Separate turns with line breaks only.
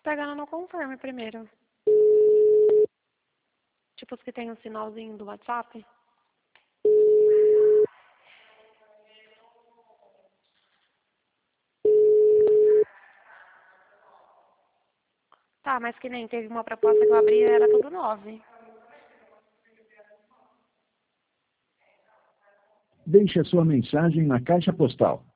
pegando no confirme primeiro. Tipo os que tem um sinalzinho do WhatsApp. Tá, mas que nem teve uma proposta que eu abri, era tudo 9.
Deixe a sua mensagem na caixa postal